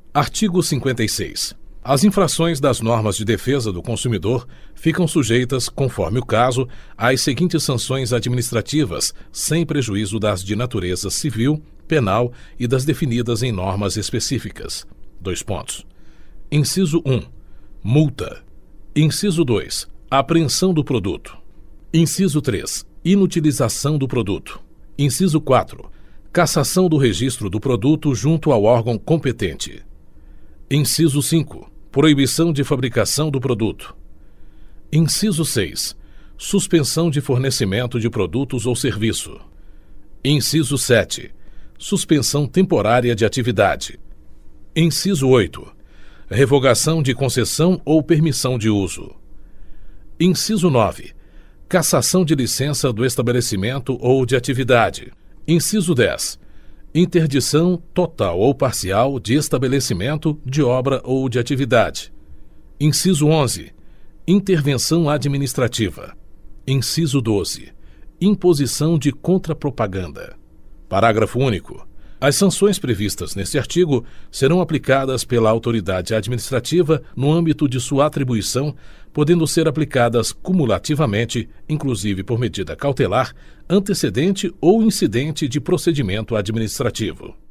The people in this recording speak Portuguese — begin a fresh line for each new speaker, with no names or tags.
Artigo 56. As infrações das normas de defesa do consumidor ficam sujeitas, conforme o caso, às seguintes sanções administrativas, sem prejuízo das de natureza civil, penal e das definidas em normas específicas. Inciso 1. Multa. Inciso 2. Apreensão do produto. Inciso 3. Inutilização do produto. Inciso 4. Cassação do registro do produto junto ao órgão competente. Inciso 5. Proibição de fabricação do produto. Inciso 6. Suspensão de fornecimento de produtos ou serviço. Inciso 7. Suspensão temporária de atividade. Inciso 8. Revogação de concessão ou permissão de uso. Inciso 9. Cassação de licença do estabelecimento ou de atividade. Inciso 10. Interdição total ou parcial de estabelecimento, de obra ou de atividade. Inciso 11. Intervenção administrativa. Inciso 12. Imposição de contrapropaganda. Parágrafo único. As sanções previstas neste artigo serão aplicadas pela autoridade administrativa no âmbito de sua atribuição, podendo ser aplicadas cumulativamente, inclusive por medida cautelar, antecedente ou incidente de procedimento administrativo.